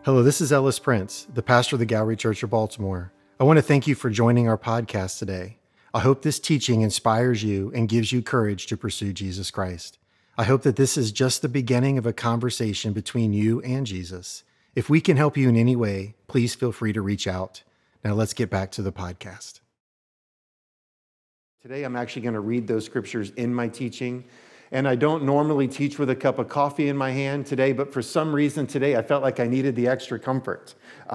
Hello, this is Ellis Prince, the pastor of the Gallery Church of Baltimore. I want to thank you for joining our podcast today. I hope this teaching inspires you and gives you courage to pursue Jesus Christ. I hope that this is just the beginning of a conversation between you and Jesus. If we can help you in any way, please feel free to reach out. Now let's get back to the podcast. Today, I'm actually going to read those scriptures in my teaching. And I don't normally teach with a cup of coffee in my hand today, but for some reason today, I felt like I needed the extra comfort.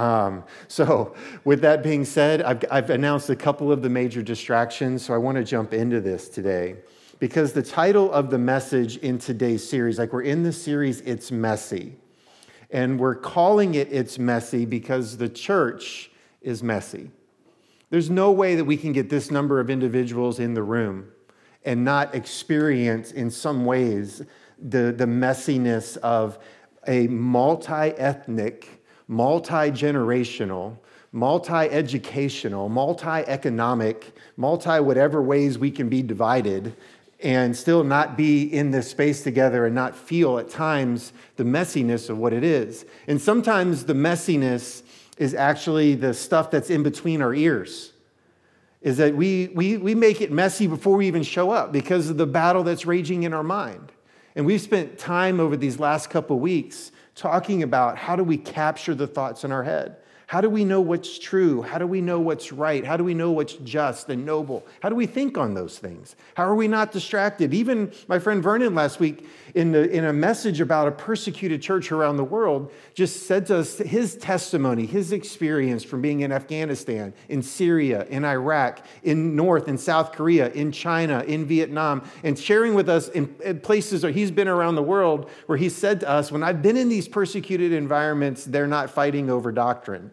So with that being said, I've announced a couple of the major distractions, so I want to jump into this today. Because the title of the message in today's series, like we're in the series, It's Messy. And we're calling it It's Messy because the church is messy. There's no way that we can get this number of individuals in the room and not experience in some ways the messiness of a multi-ethnic, multi-generational, multi-educational, multi-economic, multi-whatever ways we can be divided and still not be in this space together and not feel at times the messiness of what it is. And sometimes the messiness is actually the stuff that's in between our ears. Is that we make it messy before we even show up because of the battle that's raging in our mind. And we've spent time over these last couple weeks talking about how do we capture the thoughts in our head? How do we know what's true? How do we know what's right? How do we know what's just and noble? How do we think on those things? How are we not distracted? Even my friend Vernon last week in a message about a persecuted church around the world just said to us his testimony, his experience from being in Afghanistan, in Syria, in Iraq, in North and South Korea, in China, in Vietnam, and sharing with us in places where he's been around the world where he said to us, when I've been in these persecuted environments, they're not fighting over doctrine.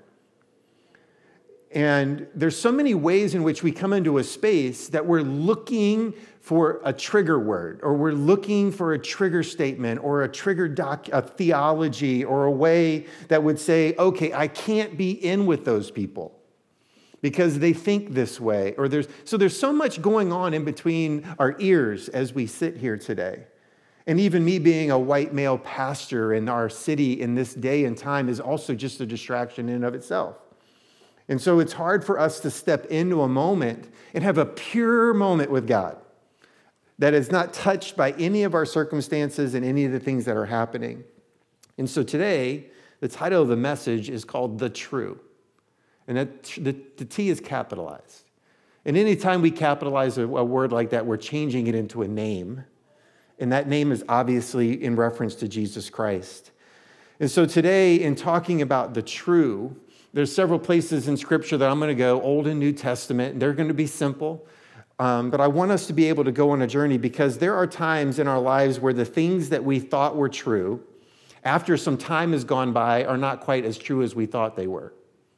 And there's so many ways in which we come into a space that we're looking for a trigger word, or we're looking for a trigger statement, or a theology, or a way that would say, okay, I can't be in with those people because they think this way. Or there's so much going on in between our ears as we sit here today. And even me being a white male pastor in our city in this day and time is also just a distraction in and of itself. And so it's hard for us to step into a moment and have a pure moment with God that is not touched by any of our circumstances and any of the things that are happening. And so today, the title of the message is called The True. And the T is capitalized. And anytime we capitalize a word like that, we're changing it into a name. And that name is obviously in reference to Jesus Christ. And so today, in talking about the true, there's several places in Scripture that I'm going to go, Old and New Testament. They're going to be simple, but I want us to be able to go on a journey because there are times in our lives where the things that we thought were true, after some time has gone by, are not quite as true as we thought they were.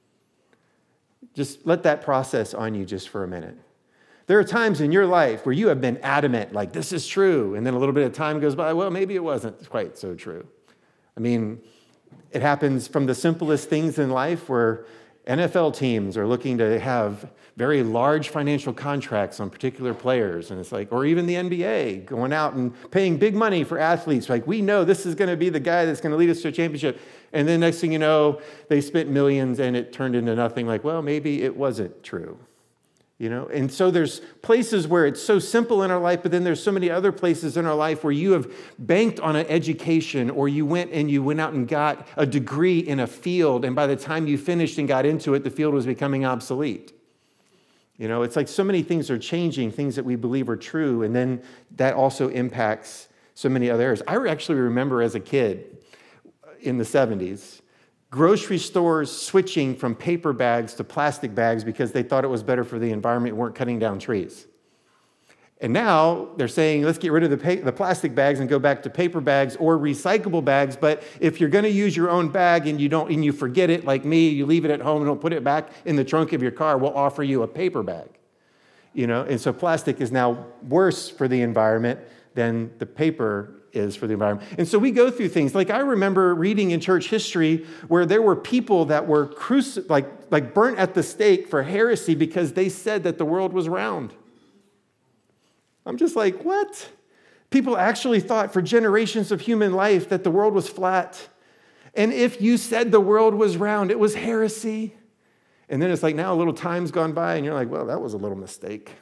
Just let that process on you just for a minute. There are times in your life where you have been adamant, like this is true, and then a little bit of time goes by, well, maybe it wasn't quite so true. I mean, it happens from the simplest things in life where NFL teams are looking to have very large financial contracts on particular players. And it's like, or even the NBA going out and paying big money for athletes. Like, we know this is going to be the guy that's going to lead us to a championship. And then next thing you know, they spent millions and it turned into nothing. Like, well, maybe it wasn't true. You know, and so there's places where it's so simple in our life, but then there's so many other places in our life where you have banked on an education, or you went out and got a degree in a field, and by the time you finished and got into it, the field was becoming obsolete. You know, it's like so many things are changing, things that we believe are true, and then that also impacts so many other areas. I actually remember as a kid in the 70s, grocery stores switching from paper bags to plastic bags because they thought it was better for the environment and weren't cutting down trees. And now they're saying, let's get rid of the plastic bags and go back to paper bags or recyclable bags. But if you're going to use your own bag and you forget it, like me, you leave it at home and don't put it back in the trunk of your car, we'll offer you a paper bag. You know, and so plastic is now worse for the environment than the paper is for the environment. And so we go through things. Like I remember reading in church history where there were people that were burnt at the stake for heresy because they said that the world was round. I'm just like, what? People actually thought for generations of human life that the world was flat. And if you said the world was round, it was heresy. And then it's like now a little time's gone by and you're like, well, that was a little mistake.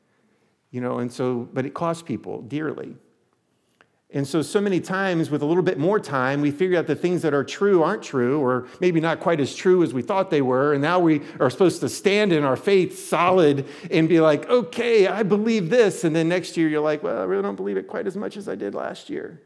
And so, but it costs people dearly. And so many times with a little bit more time, we figure out the things that are true aren't true, or maybe not quite as true as we thought they were. And now we are supposed to stand in our faith solid and be like, okay, I believe this. And then next year you're like, well, I really don't believe it quite as much as I did last year.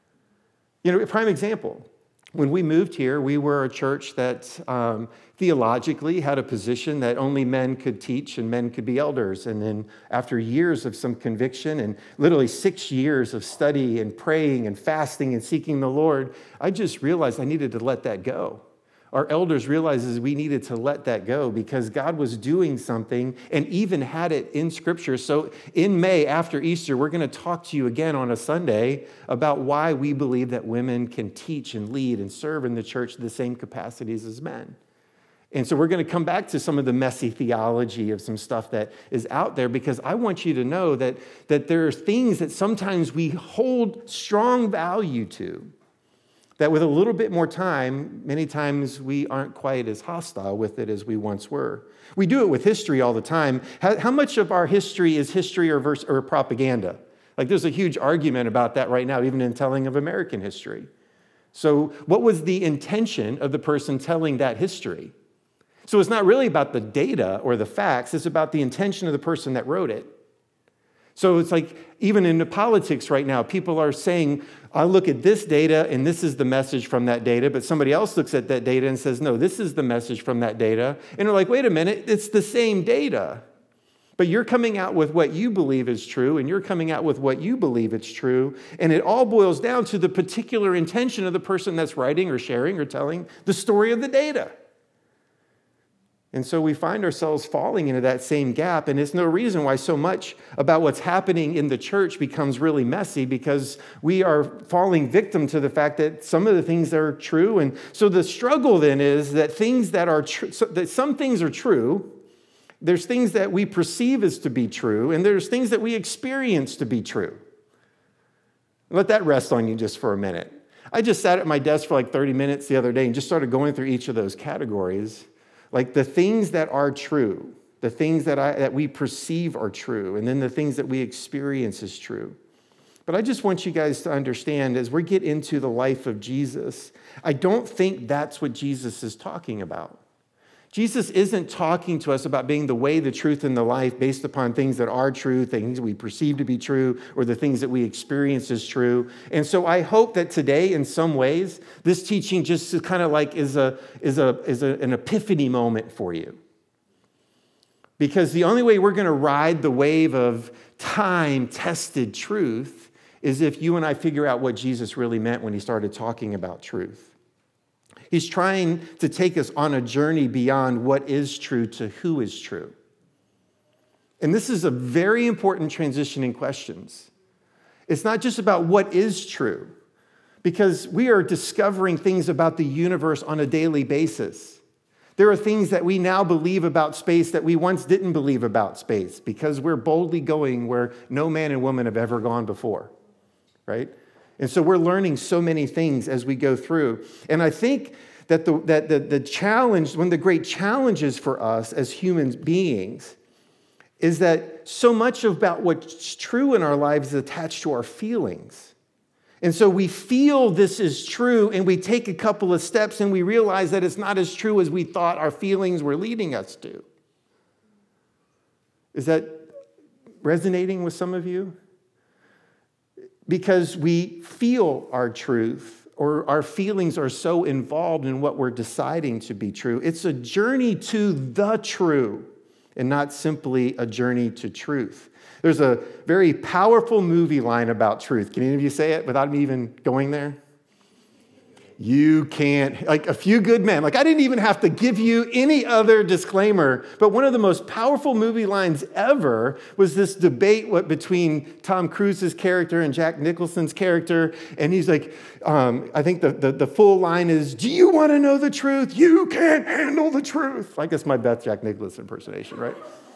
A prime example. When we moved here, we were a church that theologically had a position that only men could teach and men could be elders. And then after years of some conviction and literally 6 years of study and praying and fasting and seeking the Lord, I just realized I needed to let that go. Our elders realized we needed to let that go because God was doing something and even had it in Scripture. So in May, after Easter, we're going to talk to you again on a Sunday about why we believe that women can teach and lead and serve in the church the same capacities as men. And so we're going to come back to some of the messy theology of some stuff that is out there because I want you to know that there are things that sometimes we hold strong value to, that with a little bit more time, many times we aren't quite as hostile with it as we once were. We do it with history all the time. How much of our history is history or propaganda? Like there's a huge argument about that right now, even in telling of American history. So what was the intention of the person telling that history? So it's not really about the data or the facts, it's about the intention of the person that wrote it. So it's like even in the politics right now, people are saying, I look at this data and this is the message from that data, but somebody else looks at that data and says, no, this is the message from that data. And they're like, wait a minute, it's the same data. But you're coming out with what you believe is true, and you're coming out with what you believe is true, and it all boils down to the particular intention of the person that's writing or sharing or telling the story of the data. And so we find ourselves falling into that same gap, and it's no reason why so much about what's happening in the church becomes really messy, because we are falling victim to the fact that some of the things are true. And so the struggle then is that things that are true, that some things are true, there's things that we perceive as to be true, and there's things that we experience to be true. Let that rest on you just for a minute. I just sat at my desk for like 30 minutes the other day and just started going through each of those categories. Like the things that are true, the things that we perceive are true, and then the things that we experience as true. But I just want you guys to understand, as we get into the life of Jesus, I don't think that's what Jesus is talking about. Jesus isn't talking to us about being the way, the truth, and the life based upon things that are true, things we perceive to be true, or the things that we experience as true. And so I hope that today, in some ways, this teaching just kind of like is an epiphany moment for you. Because the only way we're going to ride the wave of time-tested truth is if you and I figure out what Jesus really meant when he started talking about truth. He's trying to take us on a journey beyond what is true to who is true. And this is a very important transition in questions. It's not just about what is true, because we are discovering things about the universe on a daily basis. There are things that we now believe about space that we once didn't believe about space, because we're boldly going where no man and woman have ever gone before, right? And so we're learning so many things as we go through. And I think that the challenge, one of the great challenges for us as human beings, is that so much about what's true in our lives is attached to our feelings. And so we feel this is true, and we take a couple of steps, and we realize that it's not as true as we thought our feelings were leading us to. Is that resonating with some of you? Because we feel our truth, or our feelings are so involved in what we're deciding to be true. It's a journey to the true, and not simply a journey to truth. There's a very powerful movie line about truth. Can any of you say it without me even going there? You can't, like A Few Good Men. Like I didn't even have to give you any other disclaimer, but one of the most powerful movie lines ever was this debate between Tom Cruise's character and Jack Nicholson's character. And he's like, I think the full line is, do you want to know the truth? You can't handle the truth. I guess my Beth Jack Nicholson impersonation, right?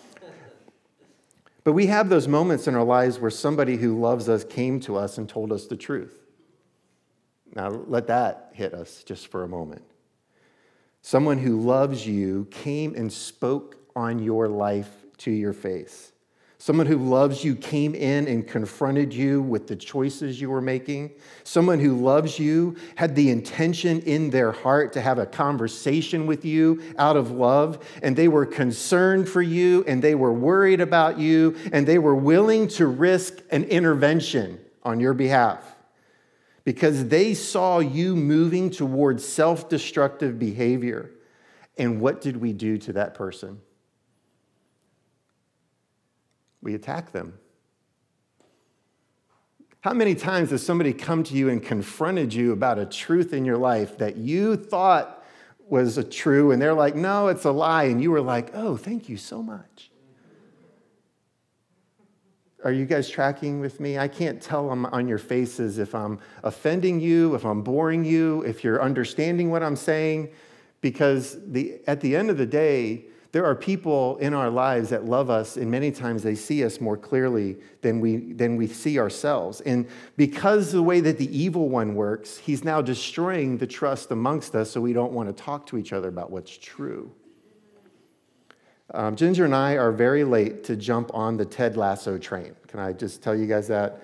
But we have those moments in our lives where somebody who loves us came to us and told us the truth. Now, let that hit us just for a moment. Someone who loves you came and spoke on your life to your face. Someone who loves you came in and confronted you with the choices you were making. Someone who loves you had the intention in their heart to have a conversation with you out of love, and they were concerned for you, and they were worried about you, and they were willing to risk an intervention on your behalf because they saw you moving towards self-destructive behavior. And what did we do to that person? We attack them. How many times has somebody come to you and confronted you about a truth in your life that you thought was true, and they're like, no, it's a lie, and you were like, oh, thank you so much. Are you guys tracking with me? I can't tell on your faces if I'm offending you, if I'm boring you, if you're understanding what I'm saying, because at the end of the day, there are people in our lives that love us, and many times they see us more clearly than we see ourselves. And because of the way that the evil one works, he's now destroying the trust amongst us, so we don't want to talk to each other about what's true. Ginger and I are very late to jump on the Ted Lasso train. Can I just tell you guys that?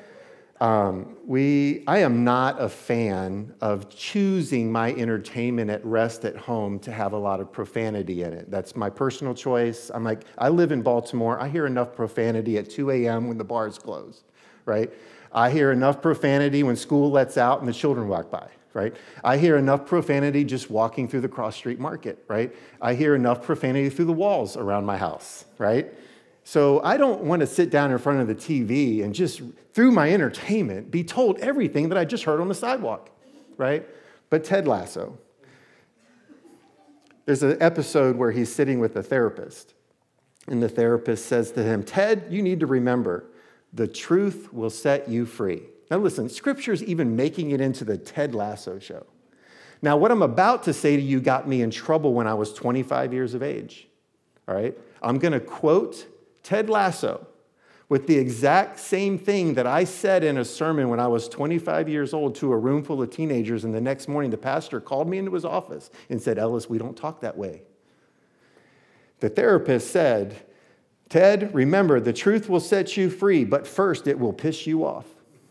I am not a fan of choosing my entertainment at rest at home to have a lot of profanity in it. That's my personal choice. I live in Baltimore. I hear enough profanity at 2 a.m. when the bars close, right? I hear enough profanity when school lets out and the children walk by, right? I hear enough profanity just walking through the cross street market, right? I hear enough profanity through the walls around my house, right? So I don't want to sit down in front of the TV and just, through my entertainment, be told everything that I just heard on the sidewalk, right? But Ted Lasso. There's an episode where he's sitting with a therapist, and the therapist says to him, Ted, you need to remember, the truth will set you free. Now listen, Scripture's even making it into the Ted Lasso show. Now, what I'm about to say to you got me in trouble when I was 25 years of age, all right? I'm going to quote Ted Lasso with the exact same thing that I said in a sermon when I was 25 years old to a room full of teenagers, and the next morning the pastor called me into his office and said, Ellis, we don't talk that way. The therapist said, Ted, remember, the truth will set you free, but first it will piss you off.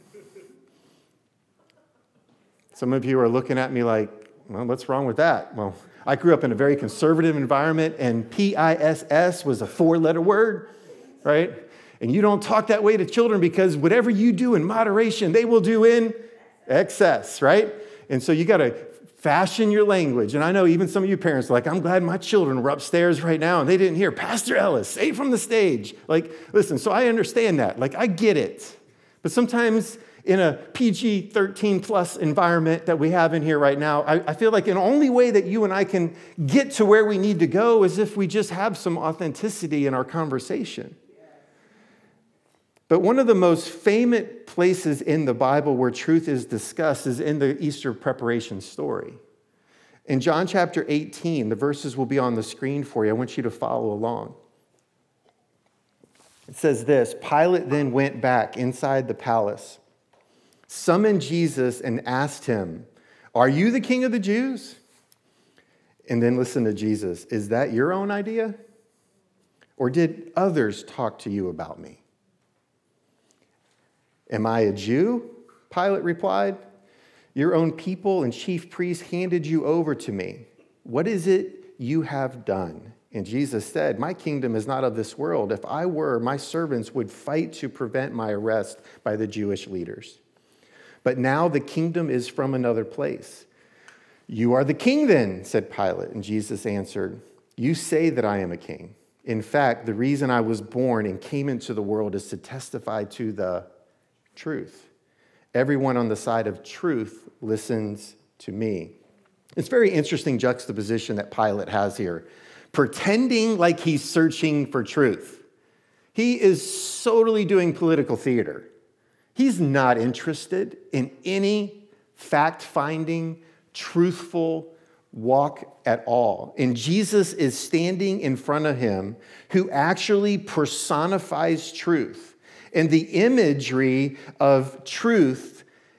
Some of you are looking at me like, well, what's wrong with that? Well, I grew up in a very conservative environment, and PISS was a 4-letter word, right? And you don't talk that way to children because whatever you do in moderation, they will do in excess, right? And so you got to fashion your language. And I know even some of you parents are like, I'm glad my children were upstairs right now and they didn't hear Pastor Ellis say it from the stage. Like, listen, so I understand that. Like, I get it. But sometimes in a PG-13 plus environment that we have in here right now, I feel like the only way that you and I can get to where we need to go is if we just have some authenticity in our conversation. But one of the most famous places in the Bible where truth is discussed is in the Easter preparation story. In John chapter 18, the verses will be on the screen for you. I want you to follow along. It says this, Pilate then went back inside the palace, summoned Jesus and asked him, are you the king of the Jews? And then listen to Jesus. Is that your own idea? Or did others talk to you about me? Am I a Jew? Pilate replied. Your own people and chief priests handed you over to me. What is it you have done? And Jesus said, my kingdom is not of this world. If I were, my servants would fight to prevent my arrest by the Jewish leaders. But now the kingdom is from another place. You are the king then, said Pilate. And Jesus answered, you say that I am a king. In fact, the reason I was born and came into the world is to testify to the truth. Everyone on the side of truth listens to me. It's a very interesting juxtaposition that Pilate has here. Pretending like he's searching for truth. He is totally doing political theater. He's not interested in any fact-finding, truthful walk at all. And Jesus is standing in front of him who actually personifies truth. And the imagery of truth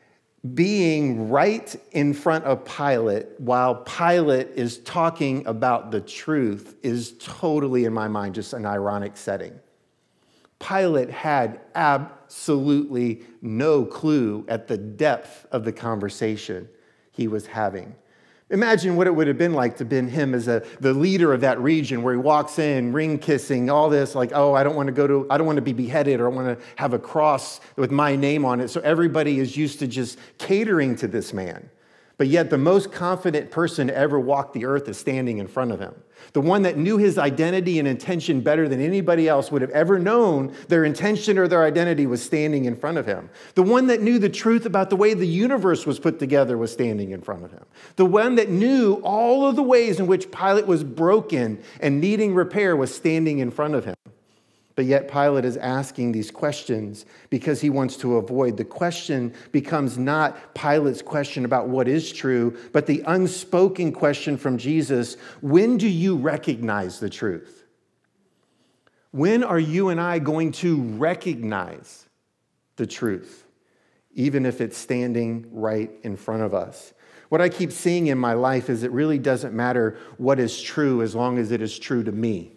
being right in front of Pilate while Pilate is talking about the truth is totally, in my mind, just an ironic setting. Pilate had absolutely no clue at the depth of the conversation he was having. Imagine what it would have been like to been him as the leader of that region, where he walks in, ring kissing, all this, like, oh, I don't want to be beheaded, or I want to have a cross with my name on it. So everybody is used to just catering to this man. But yet the most confident person to ever walk the earth is standing in front of him. The one that knew his identity and intention better than anybody else would have ever known their intention or their identity was standing in front of him. The one that knew the truth about the way the universe was put together was standing in front of him. The one that knew all of the ways in which Pilate was broken and needing repair was standing in front of him. But yet Pilate is asking these questions because he wants to avoid. The question becomes not Pilate's question about what is true, but the unspoken question from Jesus: when do you recognize the truth? When are you and I going to recognize the truth, even if it's standing right in front of us? What I keep seeing in my life is it really doesn't matter what is true as long as it is true to me.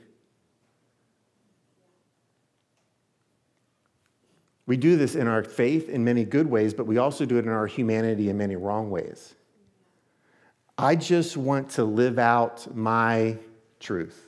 We do this in our faith in many good ways, but we also do it in our humanity in many wrong ways. I just want to live out my truth.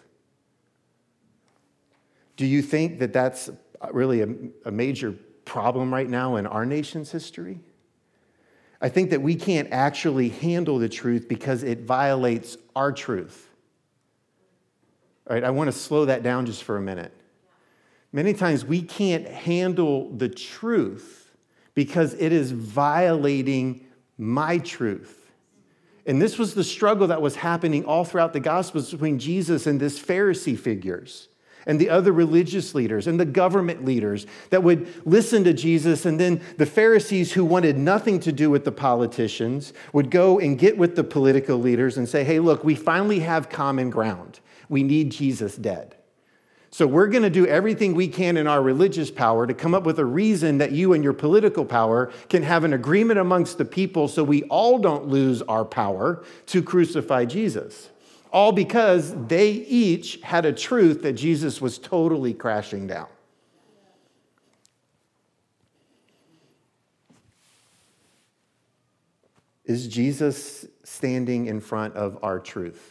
Do you think that that's really a major problem right now in our nation's history? I think that we can't actually handle the truth because it violates our truth. All right, I want to slow that down just for a minute. Many times we can't handle the truth because it is violating my truth. And this was the struggle that was happening all throughout the Gospels between Jesus and this Pharisee figures and the other religious leaders and the government leaders that would listen to Jesus. And then the Pharisees, who wanted nothing to do with the politicians, would go and get with the political leaders and say, hey, look, we finally have common ground. We need Jesus dead. So we're going to do everything we can in our religious power to come up with a reason that you and your political power can have an agreement amongst the people so we all don't lose our power to crucify Jesus. All because they each had a truth that Jesus was totally crashing down. Is Jesus standing in front of our truth?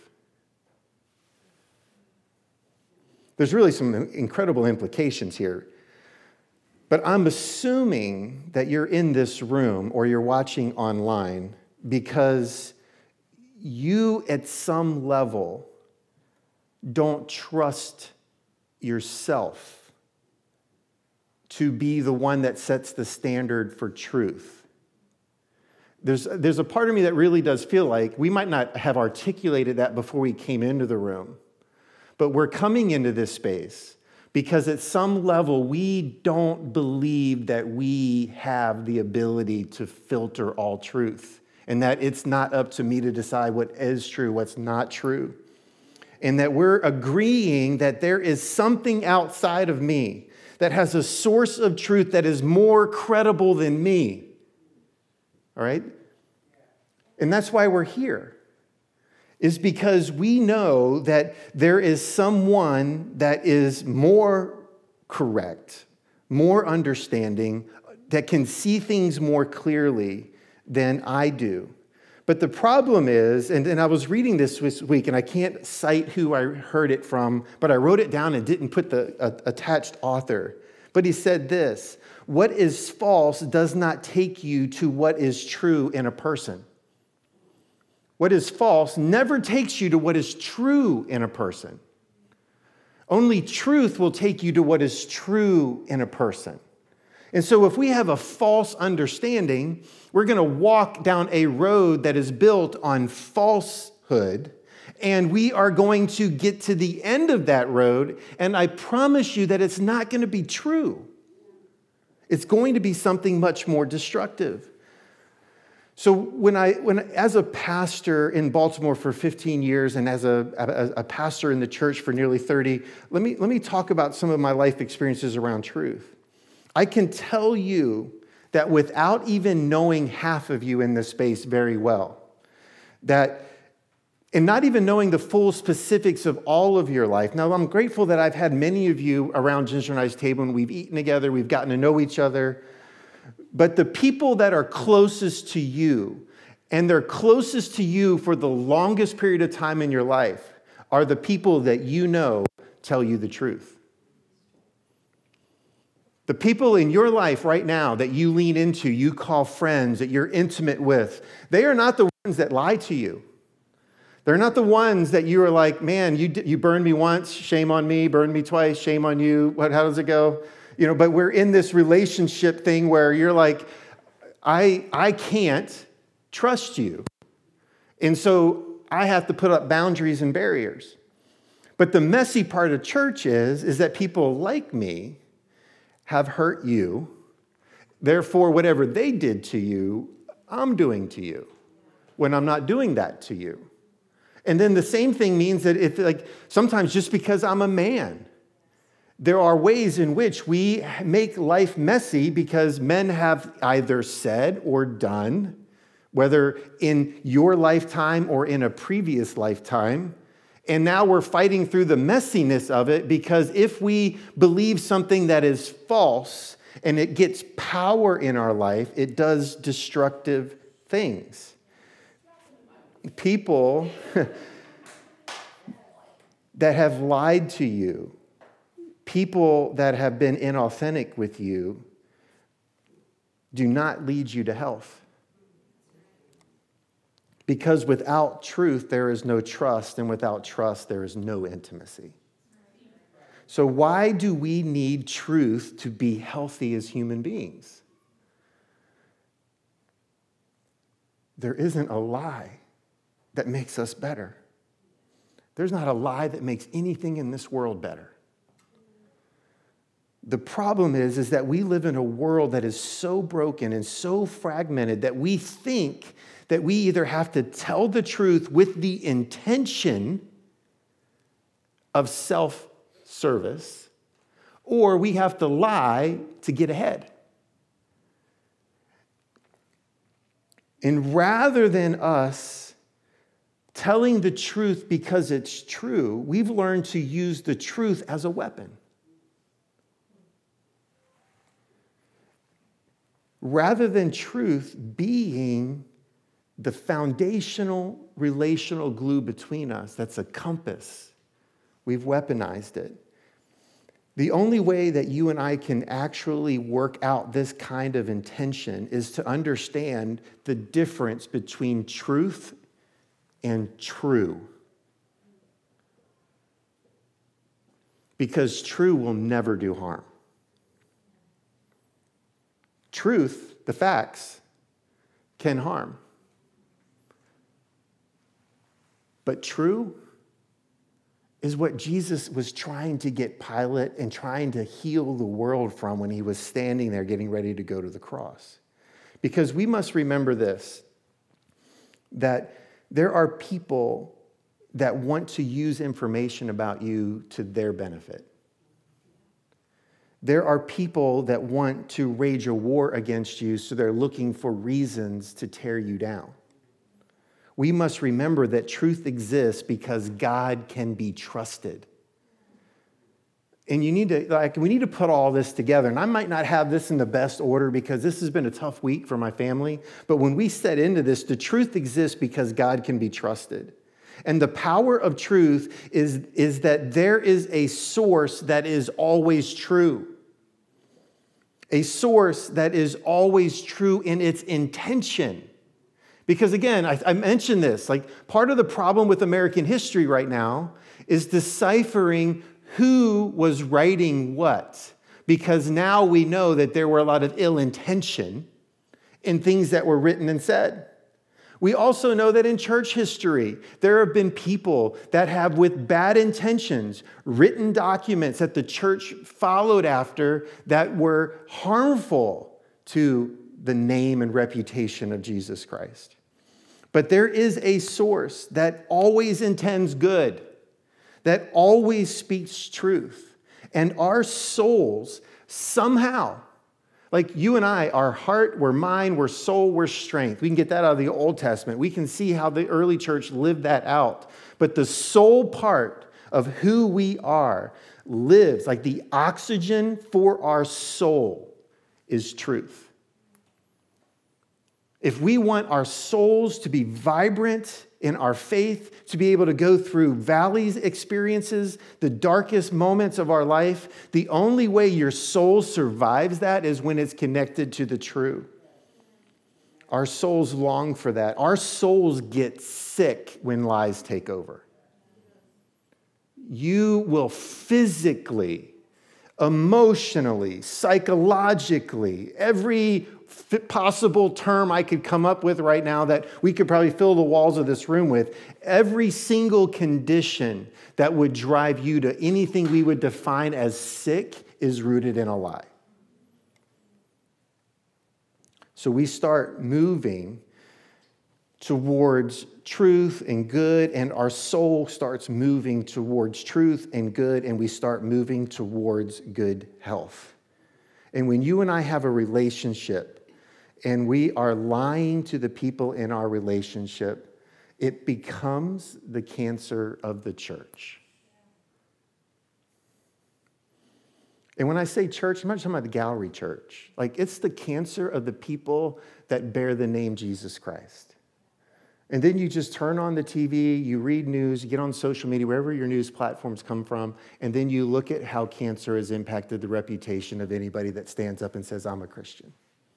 There's really some incredible implications here. But I'm assuming that you're in this room or you're watching online because you, at some level, don't trust yourself to be the one that sets the standard for truth. There's a part of me that really does feel like we might not have articulated that before we came into the room. But we're coming into this space because at some level we don't believe that we have the ability to filter all truth and that it's not up to me to decide what is true, what's not true. And that we're agreeing that there is something outside of me that has a source of truth that is more credible than me. All right? And that's why we're here. Is because we know that there is someone that is more correct, more understanding, that can see things more clearly than I do. But the problem is, and I was reading this week, and I can't cite who I heard it from, but I wrote it down and didn't put the attached author. But he said this: what is false does not take you to what is true in a person. What is false never takes you to what is true in a person. Only truth will take you to what is true in a person. And so if we have a false understanding, we're going to walk down a road that is built on falsehood, and we are going to get to the end of that road, and I promise you that it's not going to be true. It's going to be something much more destructive. So when as a pastor in Baltimore for 15 years and as a pastor in the church for nearly 30, let me talk about some of my life experiences around truth. I can tell you that without even knowing half of you in this space very well, and not even knowing the full specifics of all of your life. Now, I'm grateful that I've had many of you around Ginger and I's table, and we've eaten together, we've gotten to know each other. But the people that are closest to you, and they're closest to you for the longest period of time in your life, are the people that you know tell you the truth. The people in your life right now that you lean into, you call friends, that you're intimate with, they are not the ones that lie to you. They're not the ones that you are like, man, you burned me once, shame on me, burned me twice, shame on you. How does it go? But we're in this relationship thing where you're like, I can't trust you. And so I have to put up boundaries and barriers. But the messy part of church is that people like me have hurt you. Therefore, whatever they did to you, I'm doing to you when I'm not doing that to you. And then the same thing means that if, sometimes just because I'm a man, there are ways in which we make life messy because men have either said or done, whether in your lifetime or in a previous lifetime. And now we're fighting through the messiness of it because if we believe something that is false and it gets power in our life, it does destructive things. People that have lied to you, people that have been inauthentic with you, do not lead you to health. Because without truth, there is no trust, and without trust, there is no intimacy. So why do we need truth to be healthy as human beings? There isn't a lie that makes us better. There's not a lie that makes anything in this world better. The problem is that we live in a world that is so broken and so fragmented that we think that we either have to tell the truth with the intention of self-service, or we have to lie to get ahead. And rather than us telling the truth because it's true, we've learned to use the truth as a weapon. Rather than truth being the foundational relational glue between us, that's a compass, we've weaponized it. The only way that you and I can actually work out this kind of intention is to understand the difference between truth and true. Because true will never do harm. Truth, the facts, can harm. But true is what Jesus was trying to get Pilate and trying to heal the world from when he was standing there getting ready to go to the cross. Because we must remember this, that there are people that want to use information about you to their benefit. There are people that want to wage a war against you, so they're looking for reasons to tear you down. We must remember that truth exists because God can be trusted. And we need to put all this together. And I might not have this in the best order because this has been a tough week for my family. But when we set into this, the truth exists because God can be trusted. And the power of truth is that there is a source that is always true. A source that is always true in its intention. Because again, I mentioned this, part of the problem with American history right now is deciphering who was writing what. Because now we know that there were a lot of ill intention in things that were written and said. We also know that in church history, there have been people that have, with bad intentions, written documents that the church followed after that were harmful to the name and reputation of Jesus Christ. But there is a source that always intends good, that always speaks truth. And our souls somehow, Like you and I, our heart, we're mind, we're soul, we're strength. We can get that out of the Old Testament. We can see how the early church lived that out. But the soul part of who we are lives, like the oxygen for our soul is truth. If we want our souls to be vibrant in our faith, to be able to go through valleys experiences, the darkest moments of our life, the only way your soul survives that is when it's connected to the true. Our souls long for that. Our souls get sick when lies take over. You will physically, emotionally, psychologically, every possible term I could come up with right now that we could probably fill the walls of this room with, every single condition that would drive you to anything we would define as sick is rooted in a lie. So we start moving towards truth and good, and our soul starts moving towards truth and good, and we start moving towards good health. And when you and I have a relationship and we are lying to the people in our relationship, it becomes the cancer of the church. And when I say church, I'm not talking about the gallery church. Like, it's the cancer of the people that bear the name Jesus Christ. And then you just turn on the TV, you read news, you get on social media, wherever your news platforms come from, and then you look at how cancer has impacted the reputation of anybody that stands up and says, I'm a Christian.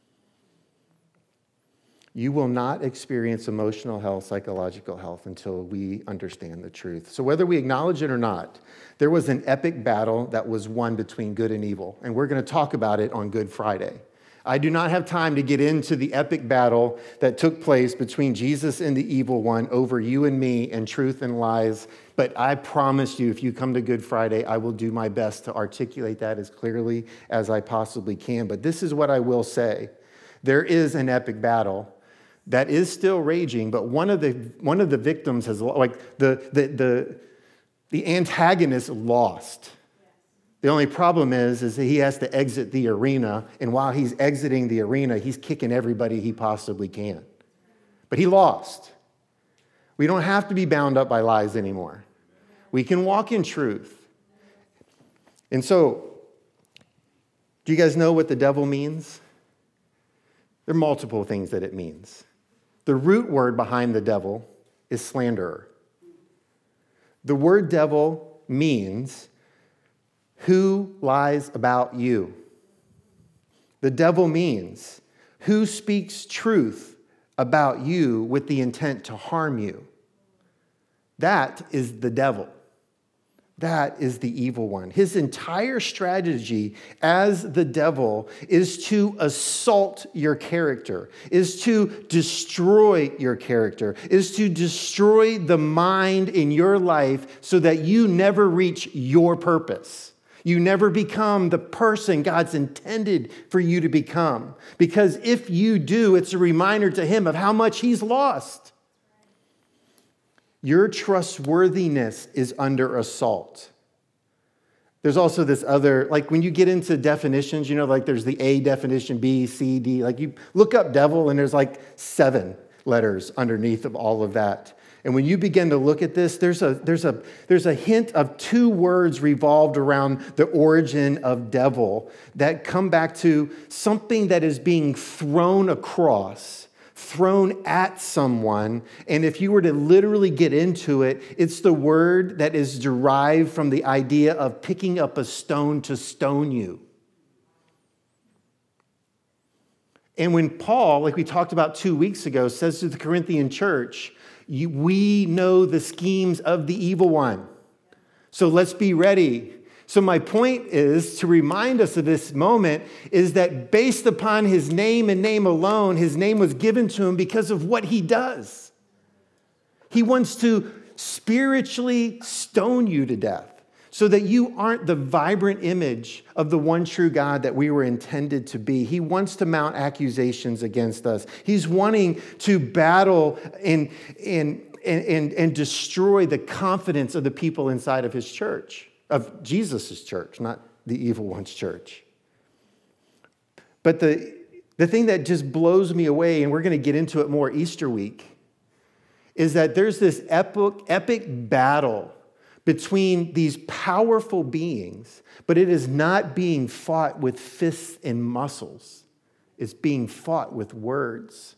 You will not experience emotional health, psychological health until we understand the truth. So whether we acknowledge it or not, there was an epic battle that was won between good and evil, and we're going to talk about it on Good Friday. I do not have time to get into the epic battle that took place between Jesus and the evil one over you and me and truth and lies. But I promise you, if you come to Good Friday, I will do my best to articulate that as clearly as I possibly can. But this is what I will say. There is an epic battle that is still raging, but one of the victims has, like the antagonist lost. The only problem is that he has to exit the arena, and while he's exiting the arena, he's kicking everybody he possibly can. But he lost. We don't have to be bound up by lies anymore. We can walk in truth. And so, do you guys know what the devil means? There are multiple things that it means. The root word behind the devil is slanderer. The word devil means who lies about you. The devil means who speaks truth about you with the intent to harm you. That is the devil. That is the evil one. His entire strategy as the devil is to assault your character, is to destroy your character, is to destroy the mind in your life so that you never reach your purpose. You never become the person God's intended for you to become. Because if you do, it's a reminder to him of how much he's lost. Your trustworthiness is under assault. There's also this other, like when you get into definitions, like there's the A definition, B, C, D. Like you look up devil and there's like 7 letters underneath of all of that. And when you begin to look at this, there's a hint of 2 words revolved around the origin of devil that come back to something that is being thrown across, thrown at someone. And if you were to literally get into it, it's the word that is derived from the idea of picking up a stone to stone you. And when Paul, like we talked about 2 weeks ago, says to the Corinthian church, we know the schemes of the evil one. So let's be ready. So my point is to remind us of this moment is that based upon his name and name alone, his name was given to him because of what he does. He wants to spiritually stone you to death so that you aren't the vibrant image of the one true God that we were intended to be. He wants to mount accusations against us. He's wanting to battle and destroy the confidence of the people inside of his church, of Jesus' church, not the evil one's church. But the thing that just blows me away, and we're going to get into it more Easter week, is that there's this epic battle between these powerful beings, but it is not being fought with fists and muscles. It's being fought with words.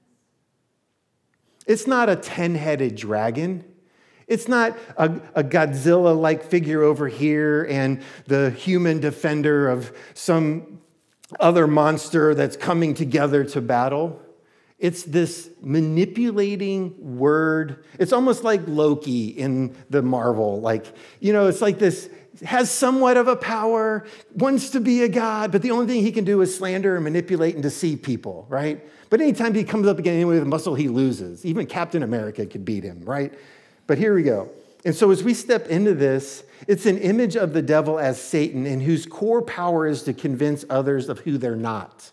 It's not a 10-headed dragon. It's not a Godzilla-like figure over here and the human defender of some other monster that's coming together to battle. It's this manipulating word. It's almost like Loki in the Marvel. It's like this, has somewhat of a power, wants to be a god, but the only thing he can do is slander and manipulate and deceive people, right? But anytime he comes up against anyone with muscle, he loses. Even Captain America could beat him, right? But here we go. And so as we step into this, it's an image of the devil as Satan, and whose core power is to convince others of who they're not.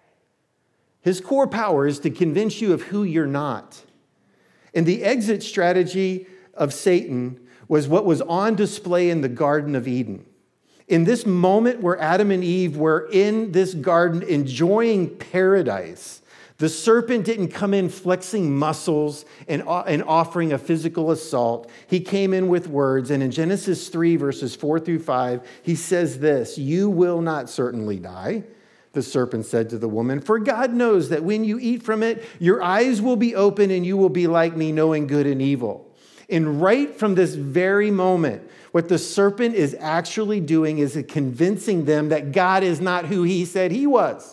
His core power is to convince you of who you're not. And the exit strategy of Satan was what was on display in the Garden of Eden. In this moment where Adam and Eve were in this garden enjoying paradise, the serpent didn't come in flexing muscles and offering a physical assault. He came in with words. And in Genesis 3, verses 4 through 5, he says this, "You will not certainly die," the serpent said to the woman, "for God knows that when you eat from it, your eyes will be open and you will be like me, knowing good and evil." And right from this very moment, what the serpent is actually doing is convincing them that God is not who he said he was.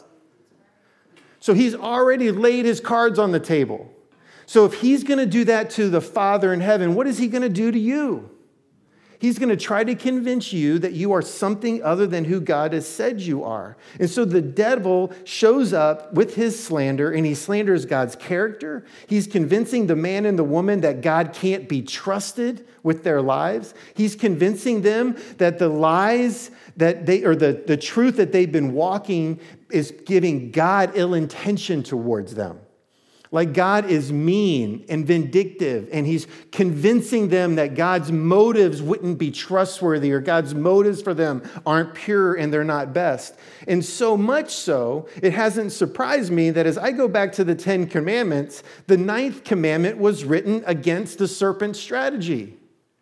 So he's already laid his cards on the table. So if he's going to do that to the Father in heaven, what is he going to do to you? He's going to try to convince you that you are something other than who God has said you are. And so the devil shows up with his slander, and he slanders God's character. He's convincing the man and the woman that God can't be trusted with their lives. He's convincing them that the lies that the truth that they've been walking is giving God ill intention towards them. Like God is mean and vindictive, and he's convincing them that God's motives wouldn't be trustworthy, or God's motives for them aren't pure and they're not best. And so much so, it hasn't surprised me that as I go back to the 10 Commandments, the 9th commandment was written against the serpent's strategy.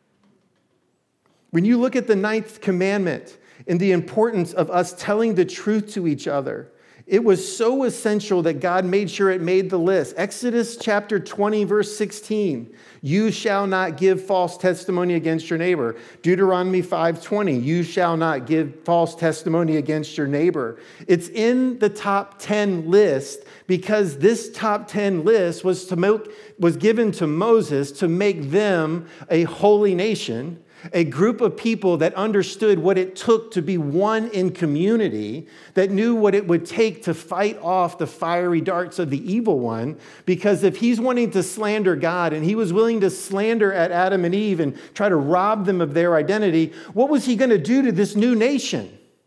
When you look at the 9th commandment and the importance of us telling the truth to each other, it was so essential that God made sure it made the list. Exodus chapter 20, verse 16. "You shall not give false testimony against your neighbor." Deuteronomy 5:20. "You shall not give false testimony against your neighbor." It's in the top 10 list because this top 10 list was given to Moses to make them a holy nation, a group of people that understood what it took to be one in community, that knew what it would take to fight off the fiery darts of the evil one. Because if he's wanting to slander God, and he was willing to slander at Adam and Eve and try to rob them of their identity, what was he going to do to this new nation?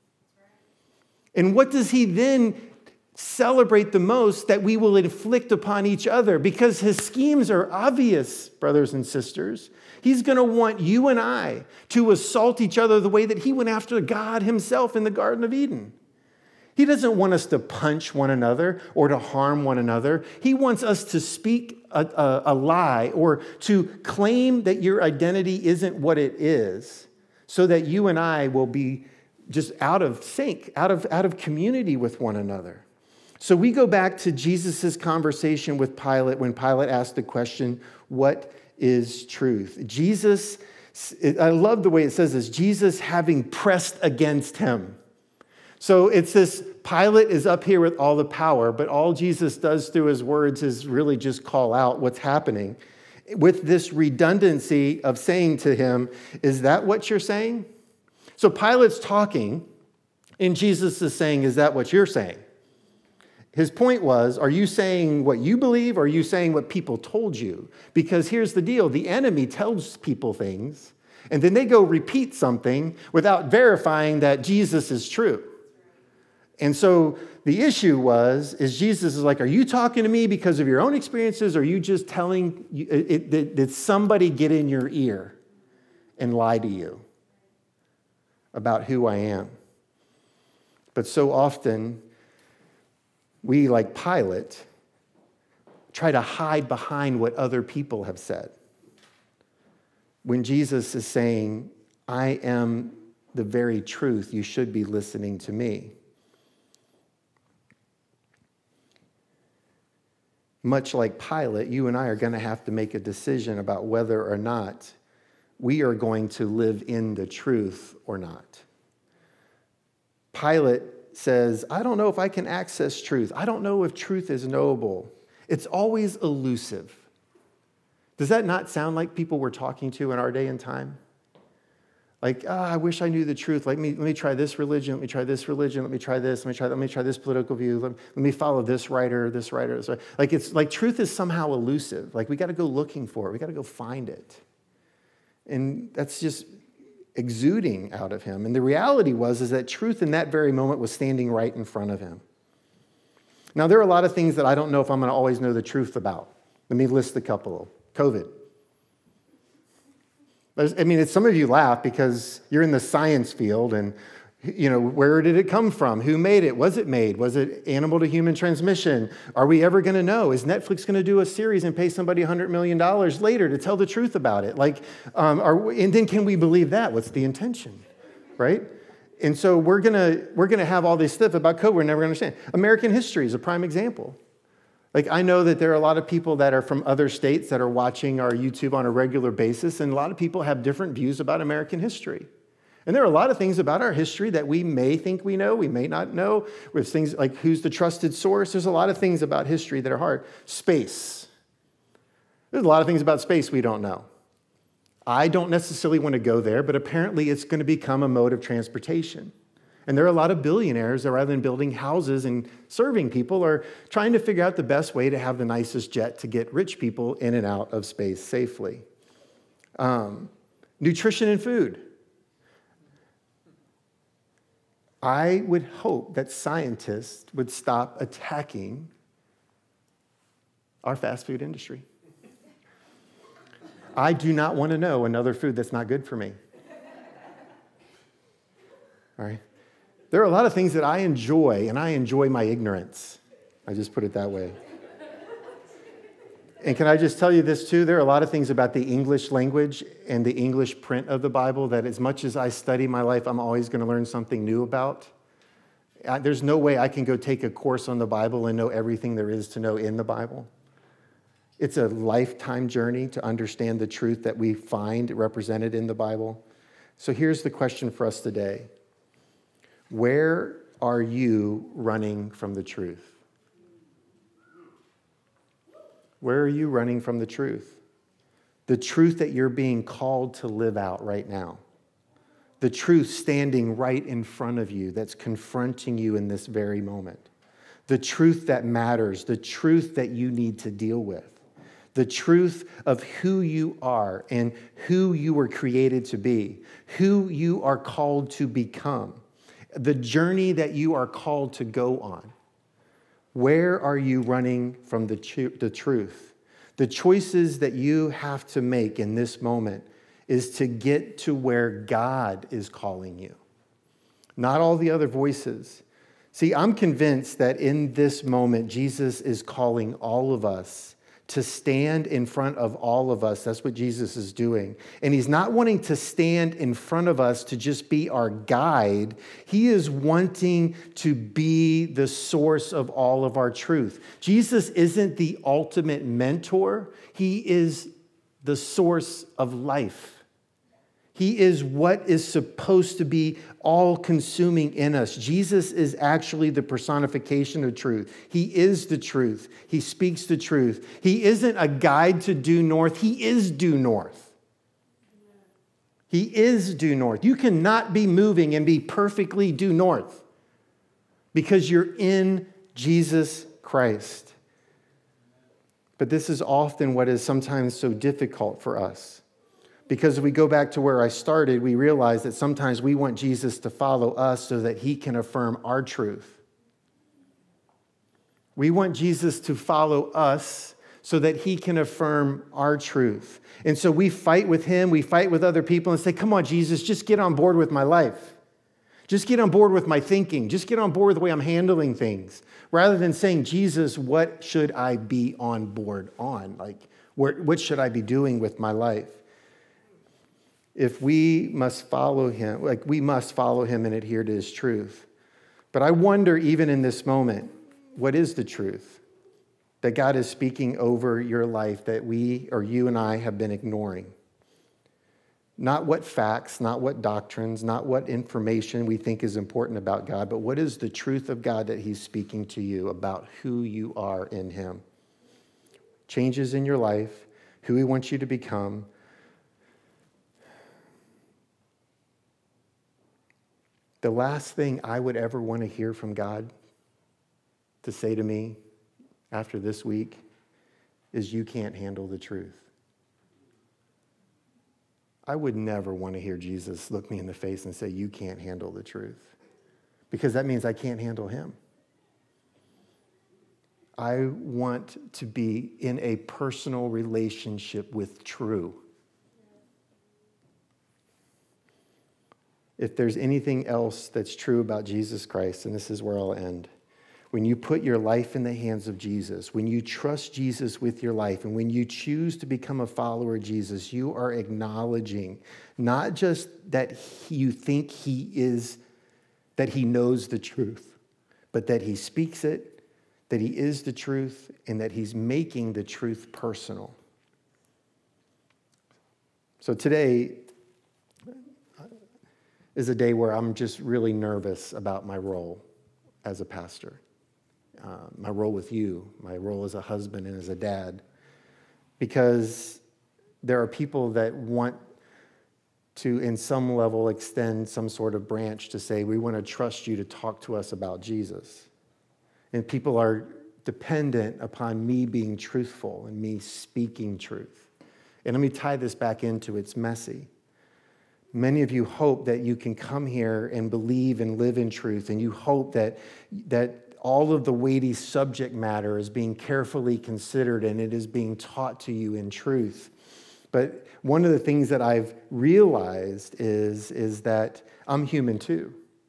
And what does he then celebrate the most that we will inflict upon each other? Because his schemes are obvious, brothers and sisters. He's going to want you and I to assault each other the way that he went after God himself in the Garden of Eden. He doesn't want us to punch one another or to harm one another. He wants us to speak a lie or to claim that your identity isn't what it is, so that you and I will be just out of sync, out of community with one another. So we go back to Jesus' conversation with Pilate when Pilate asked the question, "What is truth?" Jesus, I love the way it says this, Jesus having pressed against him. So it's this, Pilate is up here with all the power, but all Jesus does through his words is really just call out what's happening. With this redundancy of saying to him, "Is that what you're saying?" So Pilate's talking, and Jesus is saying, "Is that what you're saying?" His point was, are you saying what you believe, or are you saying what people told you? Because here's the deal. The enemy tells people things, and then they go repeat something without verifying that Jesus is true. And so the issue is Jesus is like, are you talking to me because of your own experiences, or are you just telling, did somebody get in your ear and lie to you about who I am? But so often, we, like Pilate, try to hide behind what other people have said. When Jesus is saying, I am the very truth, you should be listening to me. Much like Pilate, you and I are going to have to make a decision about whether or not we are going to live in the truth or not. Pilate says, I don't know if I can access truth. I don't know if truth is knowable. It's always elusive. Does that not sound like people we're talking to in our day and time? Like, I wish I knew the truth. Let me try this religion. Let me try this religion. Let me try this. Let me try this political view. Let me follow this writer, this writer. This writer. Like, it's like truth is somehow elusive. Like, we got to go looking for it. We got to go find it. And that's just exuding out of him. And the reality is that truth in that very moment was standing right in front of him. Now, there are a lot of things that I don't know if I'm going to always know the truth about. Let me list a couple. COVID. Some of you laugh because you're in the science field and, where did it come from? Who made it? Was it made? Was it animal to human transmission? Are we ever going to know? Is Netflix going to do a series and pay somebody $100 million later to tell the truth about it? And then can we believe that? What's the intention, right? And so we're gonna have all this stuff about COVID we're never going to understand. American history is a prime example. Like, I know that there are a lot of people that are from other states that are watching our YouTube on a regular basis, and a lot of people have different views about American history. And there are a lot of things about our history that we may think we know, we may not know. There's things like who's the trusted source. There's a lot of things about history that are hard. Space. There's a lot of things about space we don't know. I don't necessarily want to go there, but apparently it's going to become a mode of transportation. And there are a lot of billionaires that rather than building houses and serving people are trying to figure out the best way to have the nicest jet to get rich people in and out of space safely. Nutrition and food. I would hope that scientists would stop attacking our fast food industry. I do not want to know another food that's not good for me. All right? There are a lot of things that I enjoy, and I enjoy my ignorance. I just put it that way. And can I just tell you this too? There are a lot of things about the English language and the English print of the Bible that as much as I study my life, I'm always going to learn something new about. There's no way I can go take a course on the Bible and know everything there is to know in the Bible. It's a lifetime journey to understand the truth that we find represented in the Bible. So here's the question for us today. Where are you running from the truth? Where are you running from the truth? The truth that you're being called to live out right now. The truth standing right in front of you that's confronting you in this very moment. The truth that matters, the truth that you need to deal with. The truth of who you are and who you were created to be, who you are called to become, the journey that you are called to go on. Where are you running from the truth? The choices that you have to make in this moment is to get to where God is calling you, not all the other voices. See, I'm convinced that in this moment, Jesus is calling all of us to stand in front of all of us. That's what Jesus is doing. And he's not wanting to stand in front of us to just be our guide. He is wanting to be the source of all of our truth. Jesus isn't the ultimate mentor. He is the source of life. He is what is supposed to be all-consuming in us. Jesus is actually the personification of truth. He is the truth. He speaks the truth. He isn't a guide to due north. He is due north. He is due north. You cannot be moving and be perfectly due north because you're in Jesus Christ. But this is often what is sometimes so difficult for us. Because if we go back to where I started, we realize that sometimes we want Jesus to follow us so that he can affirm our truth. We want Jesus to follow us so that he can affirm our truth. And so we fight with him, we fight with other people and say, come on, Jesus, just get on board with my life. Just get on board with my thinking. Just get on board with the way I'm handling things. Rather than saying, Jesus, what should I be on board on? Like, what should I be doing with my life? If we must follow him, we must follow him and adhere to his truth. But I wonder, even in this moment, what is the truth that God is speaking over your life that you and I have been ignoring? Not what facts, not what doctrines, not what information we think is important about God, but what is the truth of God that he's speaking to you about who you are in him? Changes in your life, who he wants you to become. The last thing I would ever want to hear from God to say to me after this week is, you can't handle the truth. I would never want to hear Jesus look me in the face and say, you can't handle the truth, because that means I can't handle him. I want to be in a personal relationship with true. If there's anything else that's true about Jesus Christ, and this is where I'll end, when you put your life in the hands of Jesus, when you trust Jesus with your life, and when you choose to become a follower of Jesus, you are acknowledging not just that you think that he knows the truth, but that he speaks it, that he is the truth, and that he's making the truth personal. So today is a day where I'm just really nervous about my role as a pastor. My role with you, my role as a husband and as a dad, because there are people that want to, in some level, extend some sort of branch to say, we want to trust you to talk to us about Jesus. And people are dependent upon me being truthful and me speaking truth. And let me tie this back into, it's messy. Many of you hope that you can come here and believe and live in truth, and you hope that all of the weighty subject matter is being carefully considered and it is being taught to you in truth. But one of the things that I've realized is that I'm human too.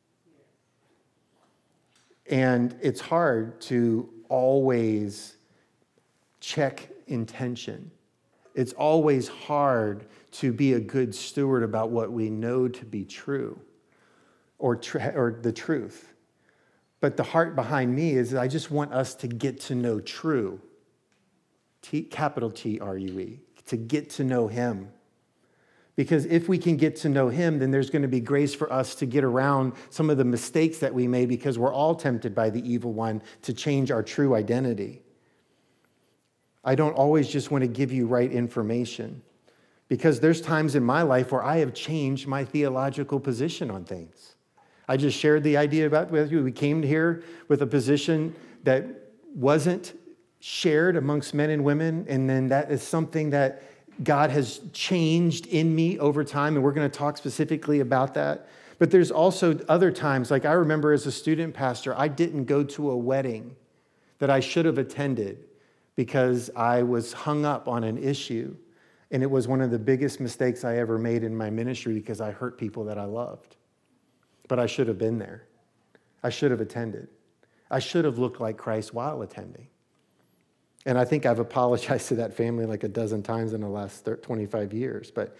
And it's hard to always check intention. It's always hard to be a good steward about what we know to be true or the truth. But the heart behind me is I just want us to get to know true, capital T-R-U-E, to get to know him. Because if we can get to know him, then there's going to be grace for us to get around some of the mistakes that we made, because we're all tempted by the evil one to change our true identity. I don't always just want to give you right information, because there's times in my life where I have changed my theological position on things. I just shared the idea with you. We came here with a position that wasn't shared amongst men and women, and then that is something that God has changed in me over time, and we're going to talk specifically about that. But there's also other times, like I remember as a student pastor, I didn't go to a wedding that I should have attended because I was hung up on an issue, and it was one of the biggest mistakes I ever made in my ministry because I hurt people that I loved. But I should have been there. I should have attended. I should have looked like Christ while attending. And I think I've apologized to that family like a dozen times in the last 25 years. But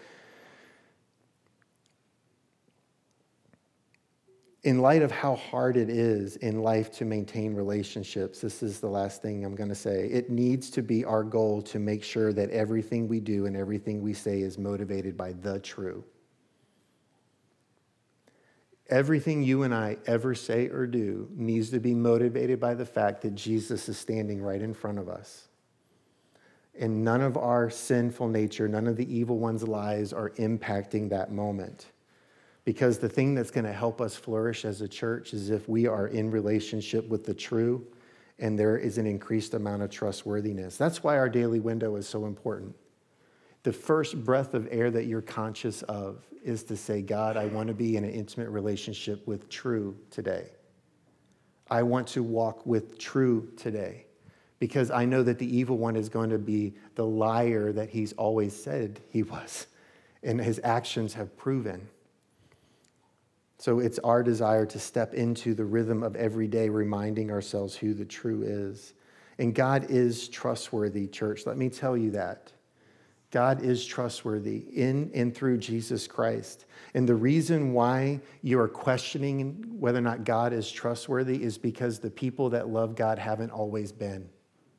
in light of how hard it is in life to maintain relationships, this is the last thing I'm going to say. It needs to be our goal to make sure that everything we do and everything we say is motivated by the true. Everything you and I ever say or do needs to be motivated by the fact that Jesus is standing right in front of us. And none of our sinful nature, none of the evil one's lies are impacting that moment. Because the thing that's going to help us flourish as a church is if we are in relationship with the true and there is an increased amount of trustworthiness. That's why our daily window is so important. The first breath of air that you're conscious of is to say, God, I want to be in an intimate relationship with true today. I want to walk with true today, because I know that the evil one is going to be the liar that he's always said he was, and his actions have proven. So it's our desire to step into the rhythm of every day, reminding ourselves who the true is. And God is trustworthy, church. Let me tell you that. God is trustworthy in and through Jesus Christ. And the reason why you are questioning whether or not God is trustworthy is because the people that love God haven't always been.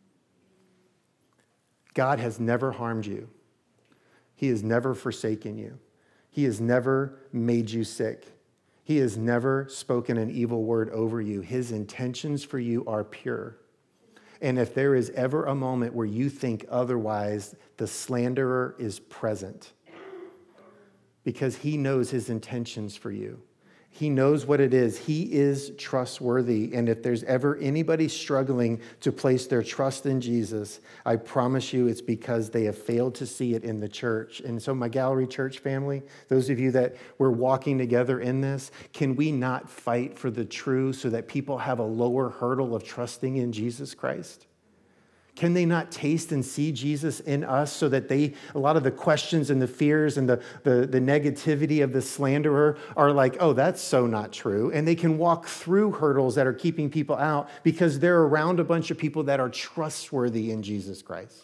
God has never harmed you. He has never forsaken you. He has never made you sick. He has never spoken an evil word over you. His intentions for you are pure. And if there is ever a moment where you think otherwise, the slanderer is present because he knows his intentions for you. He knows what it is. He is trustworthy. And if there's ever anybody struggling to place their trust in Jesus, I promise you it's because they have failed to see it in the church. And so my Gallery Church family, those of you that we're walking together in this, can we not fight for the true so that people have a lower hurdle of trusting in Jesus Christ? Can they not taste and see Jesus in us so that a lot of the questions and the fears and the negativity of the slanderer are like, oh, that's so not true. And they can walk through hurdles that are keeping people out because they're around a bunch of people that are trustworthy in Jesus Christ.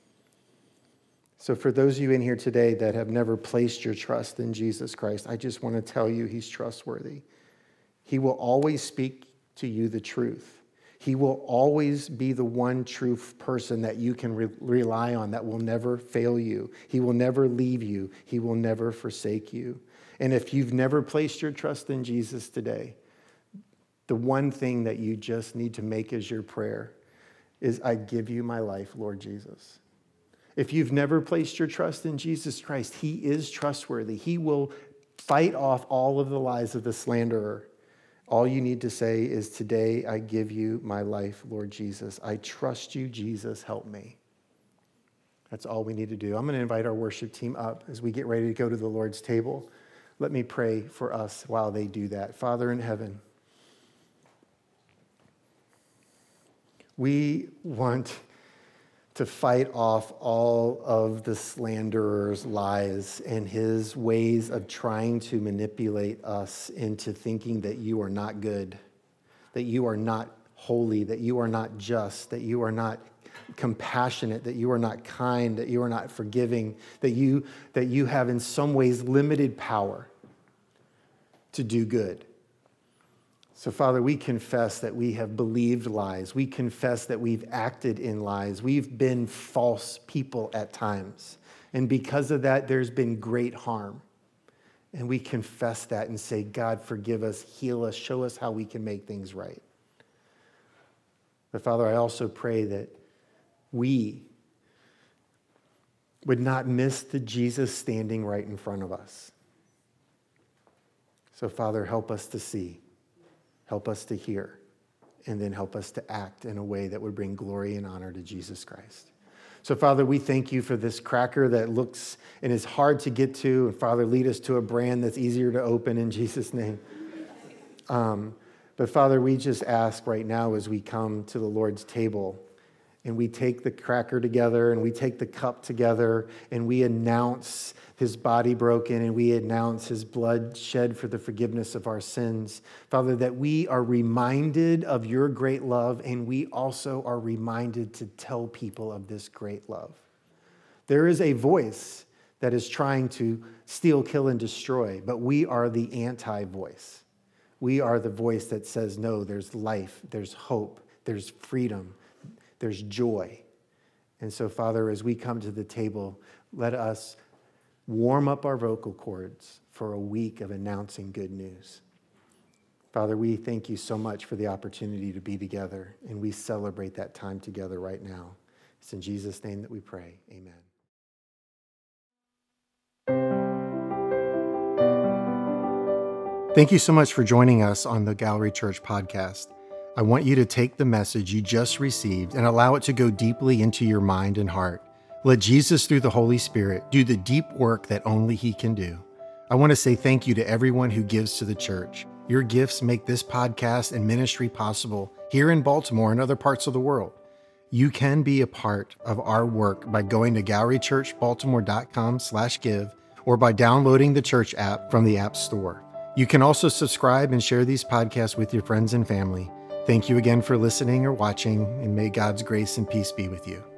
So for those of you in here today that have never placed your trust in Jesus Christ, I just want to tell you he's trustworthy. He will always speak to you the truth. He will always be the one true person that you can rely on that will never fail you. He will never leave you. He will never forsake you. And if you've never placed your trust in Jesus today, the one thing that you just need to make as your prayer is, I give you my life, Lord Jesus. If you've never placed your trust in Jesus Christ, he is trustworthy. He will fight off all of the lies of the slanderer. All you need to say is, today I give you my life, Lord Jesus. I trust you, Jesus, help me. That's all we need to do. I'm going to invite our worship team up as we get ready to go to the Lord's table. Let me pray for us while they do that. Father in heaven, we want to fight off all of the slanderer's lies and his ways of trying to manipulate us into thinking that you are not good, that you are not holy, that you are not just, that you are not compassionate, that you are not kind, that you are not forgiving, that you have in some ways limited power to do good. So, Father, we confess that we have believed lies. We confess that we've acted in lies. We've been false people at times. And because of that, there's been great harm. And we confess that and say, God, forgive us, heal us, show us how we can make things right. But, Father, I also pray that we would not miss the Jesus standing right in front of us. So, Father, help us to see. Help us to hear, and then help us to act in a way that would bring glory and honor to Jesus Christ. So, Father, we thank you for this cracker that looks and is hard to get to. And, Father, lead us to a brand that's easier to open in Jesus' name. But, Father, we just ask right now as we come to the Lord's table and we take the cracker together and we take the cup together and we announce his body broken and we announce his blood shed for the forgiveness of our sins. Father, that we are reminded of your great love and we also are reminded to tell people of this great love. There is a voice that is trying to steal, kill, and destroy, but we are the anti-voice. We are the voice that says, no, there's life, there's hope, there's freedom, there's joy. And so, Father, as we come to the table, let us warm up our vocal cords for a week of announcing good news. Father, we thank you so much for the opportunity to be together, and we celebrate that time together right now. It's in Jesus' name that we pray. Amen. Thank you so much for joining us on the Gallery Church podcast. I want you to take the message you just received and allow it to go deeply into your mind and heart. Let Jesus, through the Holy Spirit, do the deep work that only he can do. I want to say thank you to everyone who gives to the church. Your gifts make this podcast and ministry possible here in Baltimore and other parts of the world. You can be a part of our work by going to gallerychurchbaltimore.com/give or by downloading the church app from the App Store. You can also subscribe and share these podcasts with your friends and family. Thank you again for listening or watching, and may God's grace and peace be with you.